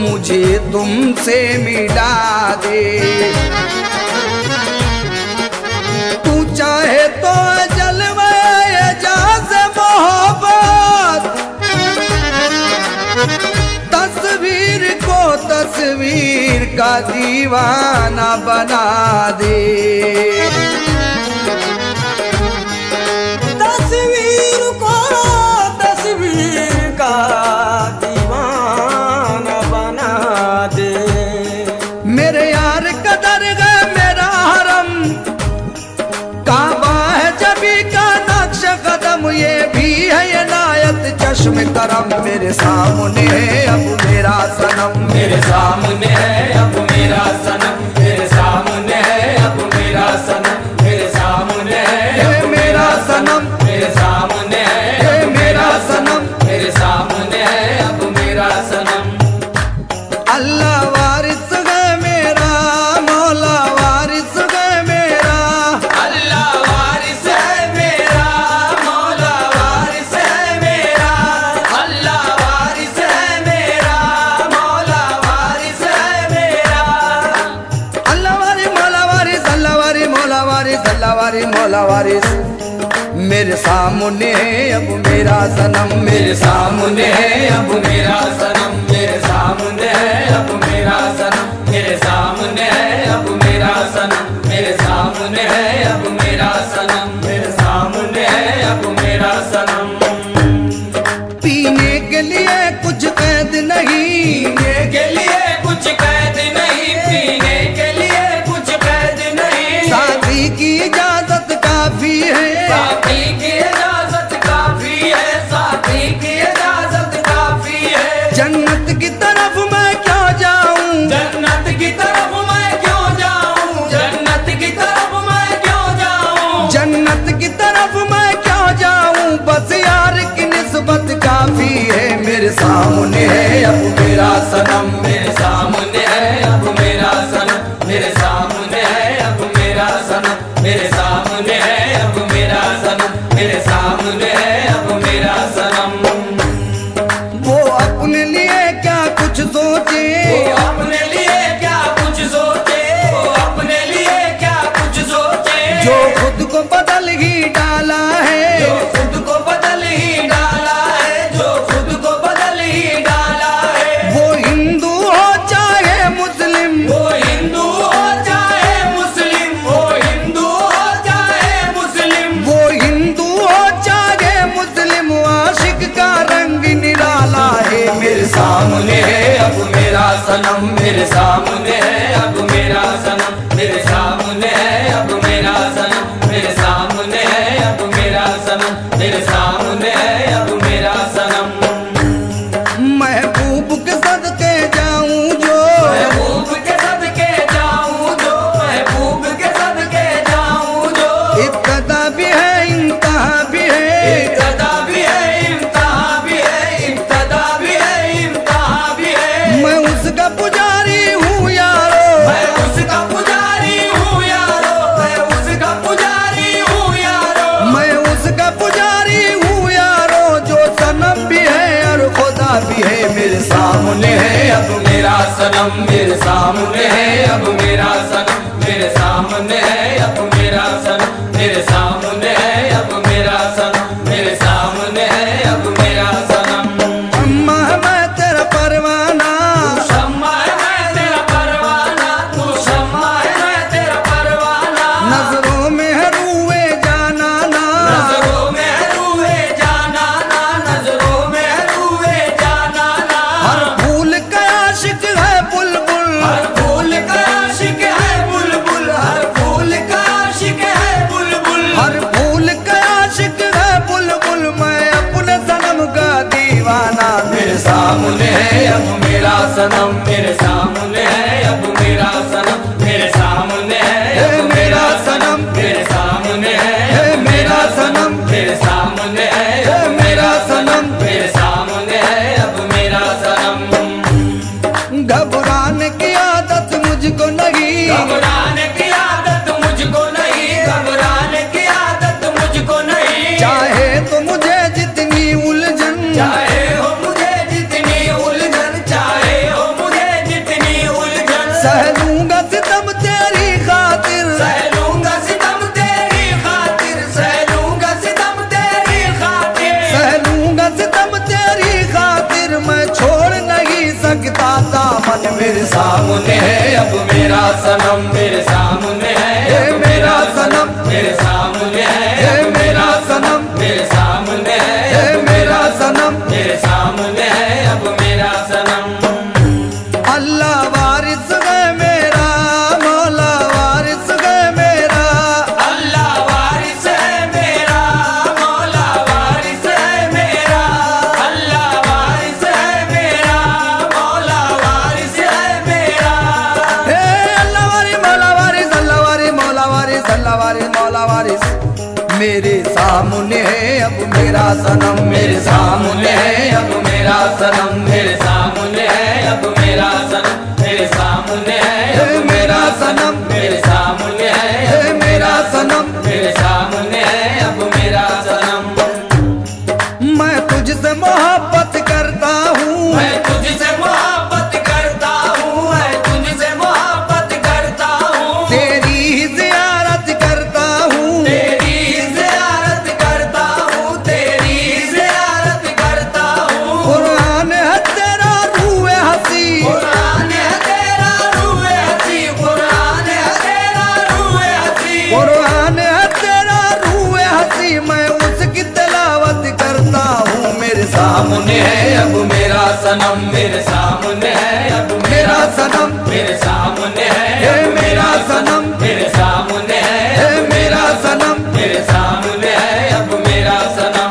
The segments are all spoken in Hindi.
मुझे तुमसे मिला दे। तू चाहे तो जलवाए जैसे मोहब्बत, तस्वीर को तस्वीर का दीवाना बना दे। मेरे यार का दरगाह मेरा हरम, काबा है जबी का नक्श कदम, ये भी है इनायत चश्म करम। मेरे सामने है अब मेरा सनम, मेरे सामने है अब मेरा सनम, मेरे सामने है अब मेरा सनम, मेरे सामने है मेरा सनम, मेरे सामने है मेरा सनम, मेरे सामने है अब मेरा सनम। अल्लाह वारिस है मेरा, मौला वारिस है मेरा, अल्लाह वारिस है मेरा, मौला वारिस है मेरा, अल्लाह वारिस है मेरा, मौला वारिस है मेरा। अल्लाह वारिस मौला वारिस, अल्लाह वारिस मौला वारिस, अल्लाह वारिस मौला वारिस। मेरे सामने है अब मेरा सनम, मेरे सामने है अब मेरा सनम, मेरे सामने है अब मेरा सनम, मेरे सामने है अब मेरा सनम, मेरे सामने है अब मेरा सनम, मेरे सामने है अब मेरा सनम। पीने के लिए कुछ कैद नहीं, पीने के लिए कुछ कैद नहीं, पीने के लिए कुछ कैद नहीं, शादी की इजाजत काफी है, साथी की इजाजत काफी है, साथी की इजाजत काफी है। जन्नत की तरफ मैं क्यों जाऊं, जन्नत की तरफ मैं क्यों जाऊं, जन्नत की तरफ मैं क्यों जाऊं, जन्नत की तरफ मैं क्यों जाऊं, बस यार की निस्बत काफी है। मेरे सामने है अब मेरा सनम, मेरे सामने है अब मेरा सनम, मेरे सामने है अब मेरा सनम, मेरे सामने है अब मेरा सनम, मेरे सामने है अब मेरा सनम। वो अपने लिए क्या कुछ सोचे, वो अपने लिए क्या कुछ सोचे, वो अपने लिए क्या कुछ सोचे, जो खुद को बदल ही डाला है, जो खुद को बदल ही डाला है, जो खुद को बदल ही डाला है। वो हिंदू हो चाहे मुस्लिम, वो हिंदू हो चाहे मुस्लिम, वो हिंदू हो चाहे मुस्लिम, वो हिंदू हो चाहे मुस्लिम, आशिक का रंग निराला है। मेरे सामने है अब मेरा सनम, मेरे सामने है अब मेरा सनम, मेरे सामने है अब मेरा सनम, मेरे सामने है अब मेरा सनम, मेरे सामने है अब मेरा सनम। महबूब के सदके जाऊं जो, महबूब के सदके जाऊं जो, महबूब के सदके जाऊं जो, इब्तदा भी है इंतहा भी है, इब्तदा भी है इम्तिहा भी है, इब्तदा भी है इम्तिहा भी है। मैं उसका पुजारी हूँ यारो, मैं उसका पुजारी हूँ यारो, मैं उसका पुजारी हूँ यारो, मैं उसका पुजारी हूँ यारो, जो सनम भी है और खुदा भी है। मेरे सामने है अब मेरा सनम, मेरे सामने है अब मेरा सनम, मेरे सामने है अब मेरा सनम, मेरे सामने है अब मेरा सनम, मेरे सामने है अब मेरा सनम। अम्मा मैं तेरा परवाना, तू शम्मा है मैं तेरा परवाना, तू शम्मा है मैं तेरा परवाना, नजरों में है रूए जाना ना, नजरों में है रूए जाना ना, नजरों में है रूए जाना ना। हर फूल का आशिक है बुलबुल, हर फूल का आशिक है बुलबुल, हर फूल का आशिक है बुलबुल, हर फूल का आशिक है बुलबुल, मैं अपने सनम का दीवाना। मेरे सामने है अब मेरा सनम, मेरे सामने है अब मेरा सनम, मेरे सामने है अब मेरा सनम, मेरे सामने है मेरा सनम, मेरे सामने है मेरा सनम, मेरे सामने है अब मेरा सनम। घबराने की आदत मुझको नहीं, घबराने की आदत मुझको नहीं, घबराने की आदत मुझको नहीं, चाहे तो मुझे जितनी उलझन, चाहे हो मुझे जितनी उलझन, चाहे हो मुझे सनम मेरे सामने है, अब मेरा सनम मेरे सामने है, अब मेरा सनम मेरे सामने है, अब मेरा सनम मेरे सामने है, अब मेरा सनम। अल्लाह वारिस है मेरा, मौला वारिस है मेरा, अल्लाह वारिस है मेरा, मौला वारिस है मेरा, अल्लाह वारिस है मेरा, मौला वारिस है मेरा। हे अल्लाह वारिस मौला वारिस, अल्लाह वारिस मौला वारिस, अल्लाह वारिस मौला वारिस मेरे सामने है अब मेरा सनम, मेरे सामने है अब मेरा सनम, मेरे सामने है अब मेरा सनम, मेरे सामने है अब मेरा सनम, मेरे सामने है अब मेरा सनम, मेरे सामने है अब मेरा सनम। मैं तुझसे मोहब्बत करता हूँ, मैं तुझसे मोहब्बत करता हूँ, मैं तुझसे मोहब्बत करता हूँ, तेरी ही ज़ियारत करता हूँ, तेरी ज़ियारत करता हूँ, तेरी ज़ियारत करता हूँ। कुरान है तेरा रूह हसी, कुरान है तेरा रूह हसी, कुरान है तेरा रूह हसी, कुरान है तेरा रूह हसी मैं उसकी तिलावत करता हूँ मेरे सामने है अब मेरा सनम, मेरे सामने है अब मेरा सनम, मेरे सामने है अब मेरा सनम, मेरे सामने है अब मेरा सनम, मेरे सामने है अब मेरा सनम।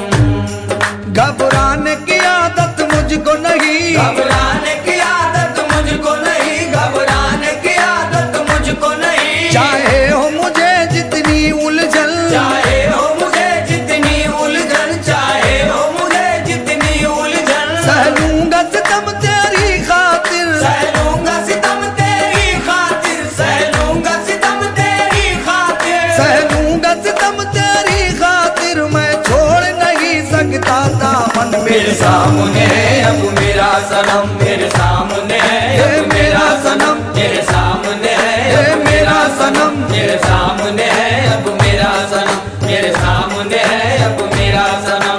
घबराने की आदत मुझको नहीं, घबराने की आदत मुझको नहीं, घबराने की आदत मुझको नहीं, चाहे हो मुझे जितनी उलझन, चाहे हो मुझे जितनी उलझन, चाहे हो मुझे जितनी उलझन, सह लूंगा सितम तेरी खातिर, सह लूंगा सितम तेरी खातिर, सह लूंगा सितम तेरी खातिर, सह लूंगा सितम तेरी खातिर मैं छोड़ नहीं सकता दामन मेरे सामने है अब मेरा सनम, मेरे सामने है अब मेरा सनम, मेरे सामने है अब मेरा सनम, मेरे सामने है अब मेरा सनम, मेरे सामने है अब मेरा सनम।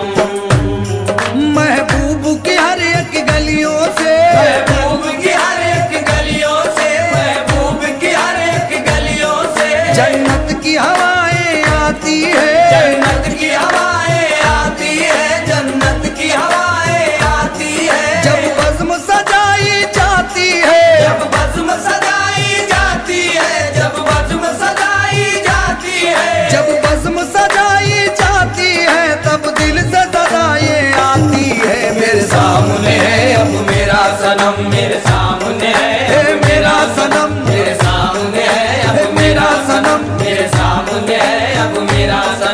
महबूब की हर एक गलियों से, महबूब की हर एक गलियों से, महबूब की हर एक गलियों से, जन्नत की हवाएं आती है, जन्नत की हवाएं आती है, जन्नत की हवाएं आती है, जब बज़्म सजाई जाती है, जब बज़्म सजाई जाती है, जब बज़्म सजाई जाती है, जब बज़्म सजाई जाती है तब दिल से सदाएं आती है मेरे सामने है अब मेरा सनम, मेरे सामने है अब मेरा सनम, मेरे सामने है अब मेरा सनम, मेरे सामने है अब मेरा सनम।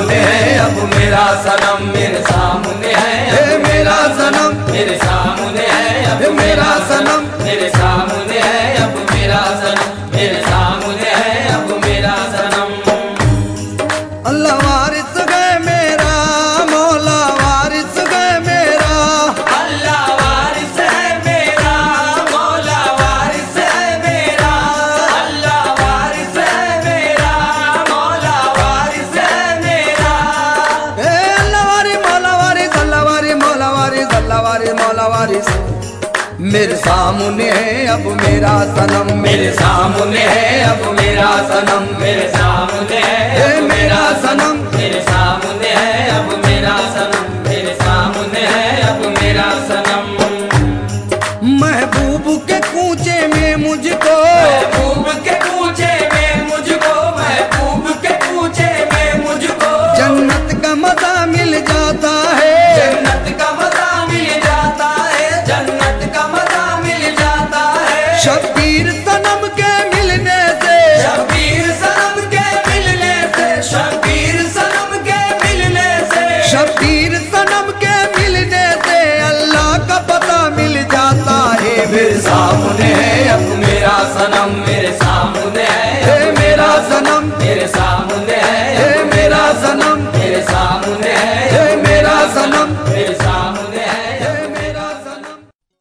सामने है अब मेरा सनम, मेरे सामने है मेरा सनम, मेरे सामने है अब मेरा सनम, मेरे सामने है अब मेरा सनम, मेरे सामने है अब मेरा सनम। अल्लाह वारिस गए मेरा, मौला वारिस गए मेरा, अल्लाह वारिस है मेरा, मौला वारिस है मेरा, अल्लाह वारिस है मेरा, मौला वारिस है मेरा। अल्लाह वारिस मौला वारिस, अल्लाह वारिस मौला वारिस, अल्लाह वारिस मौला वारिस। मेरे सामने है अब मेरा सनम, मेरे सामने है अब मेरा सनम, मेरे सामने है अब मेरा सनम, मेरे सामने है अब मेरा सनम, मेरे सामने है अब मेरा सनम। महबूब के कूचे में मुझको, महबूब के कूचे में मुझको, महबूब के कूचे में मुझको जन्नत का मजा मिल जाता है, जन्नत का मजा मिल जाता है, जन्नत का मजा मिल जाता है। शबीर सनम के मिलने से, शबीर सनम के मिलने से, शबीर सनम के मिलने से, शबीर सनम के मिलने से अल्लाह का पता मिल जाता है। मेरे सामने है अब मेरा सनम, मेरे सामने है अब मेरा सनम, मेरे सामने है अब मेरा सनम, मेरे सामने है अब मेरा सनम, मेरे सामने है अब मेरा सनम।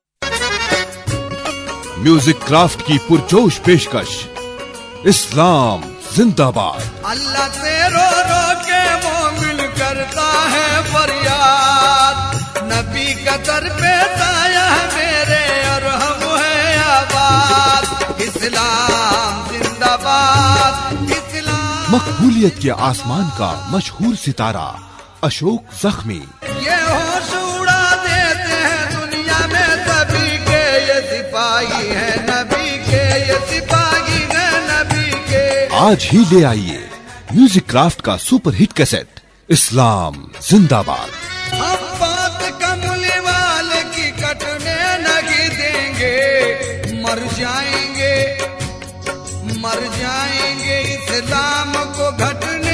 म्यूजिक क्राफ्ट की पुरजोश पेशकश, इस्लाम जिंदाबाद। अल्लाह से रो रो के मोमिन करता है फरियाद, नबी का दर पे साया है मेरे और हम है आबाद। इस्लाम जिंदाबाद, इस्लाम। मकबूलियत के आसमान का मशहूर सितारा अशोक जख्मी, ये होश उड़ा देते हैं दुनिया में सभी के, ये सिपाही है नबी के, ये सिपाही है नबी के। आज ही ले आइए म्यूजिक क्राफ्ट का सुपर हिट कैसेट इस्लाम जिंदाबाद। हम बात कमली वाले की कटने नहीं देंगे, मर जाएंगे, मर जाएंगे इस्लाम को घटने